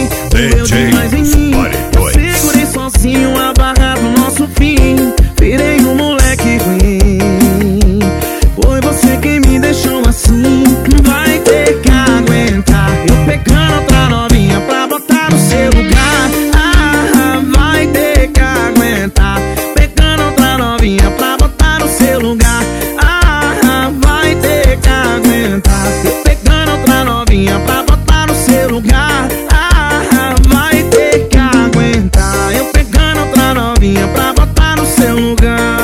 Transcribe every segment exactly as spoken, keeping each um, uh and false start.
D J mais em mim. Eu segurei sozinho a barra do nosso fim. Virei um moleque ruim. Foi você quem me deixou assim. Vai ter que aguentar eu pegando outra novinha pra botar no seu lugar. Ah, vai ter que aguentar pegando outra novinha pra botar no seu lugar. Ah, vai ter que aguentar eu pegando outra novinha pra botar no seu lugar. Ah, vai ter que aguentar eu pegando outra novinha pra botar no seu lugar.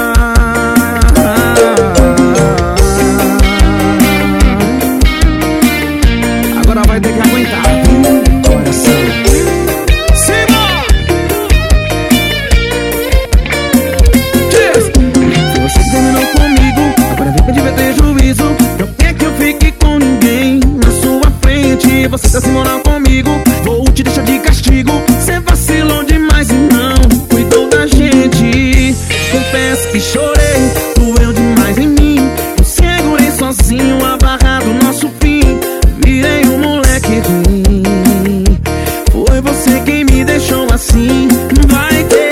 Agora vai ter que aguentar, coração. Simão! Se você que terminou comigo, agora vem pedir pra ter juízo. Não quer que eu fique com ninguém na sua frente. Você tá se moral comigo, vou te deixar de castigo. Cê vacilou demais e não cuidou da gente. Confesso que chorei, doeu demais em mim. Eu segurei sozinho a barra do nosso fim. Virei um moleque ruim. Foi você quem me deixou assim. Vai ter